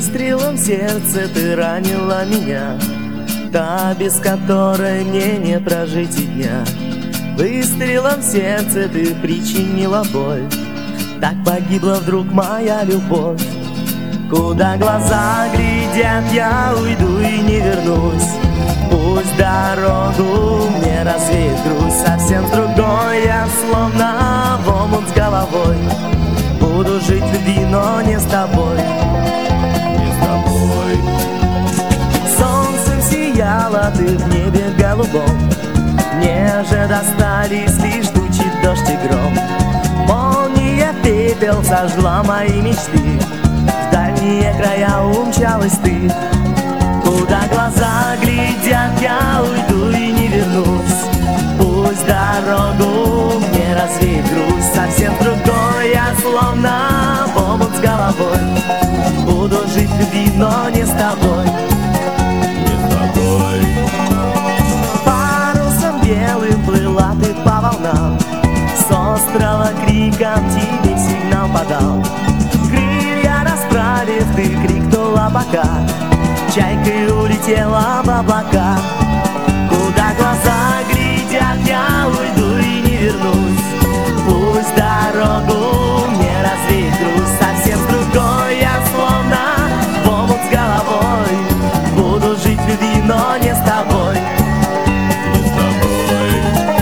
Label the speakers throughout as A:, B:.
A: Выстрелом в сердце ты ранила меня, та, без которой мне не прожить и дня. Выстрелом в сердце ты причинила боль, так погибла вдруг моя любовь. Куда глаза глядят, я уйду и не вернусь. Пусть дорогу мне развеет грусть, совсем другой я, словно в омут с головой. Буду жить в любви, но не с тобой. Не с тобой. Солнцем сияла ты в небе голубом, мне же достались лишь тучи, дождь и гром. Молния пепел сожгла мои мечты, в дальние края умчалась ты. Куда глаза глядят, я уйду и не вернусь. Пусть дорогу мне развеет грусть, совсем другой я, словно в омут с головой. Буду жить в любви, но не с тобой. Не с тобой. Парусом белым плыла ты по волнам, с острова криком тебе сигнал подал. Крылья расправив, ты крикнула пока, чайкой улетела в облака. Куда глаза глядят, я уйду и не вернусь. Пусть дорогу мне развеет грусть, совсем другой я, словно в омут с головой. Буду жить в любви, но не с тобой. Не с тобой.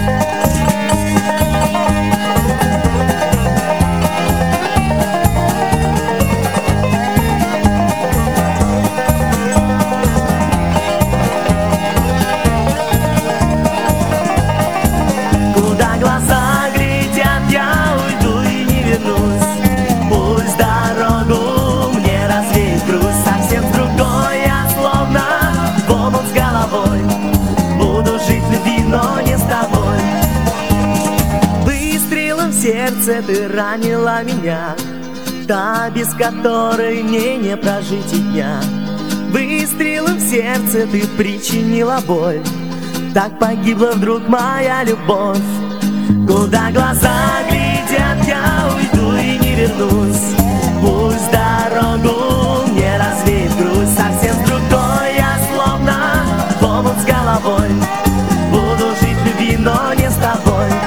A: Куда глаза глядят, я уйду и не вернусь. Пусть дорогу мне развеет грусть, совсем другой я, словно в омут с головой. Буду жить в любви, но не с тобой. Выстрелом в сердце ты ранила меня, та, без которой мне не прожить и дня. Выстрелом в сердце ты причинила боль, так погибла вдруг моя любовь. Куда глаза глядят, я уйду и не вернусь. Пусть дорогу мне развеет грусть, совсем другой я, словно в омут с головой. Буду жить в любви, но не с тобой.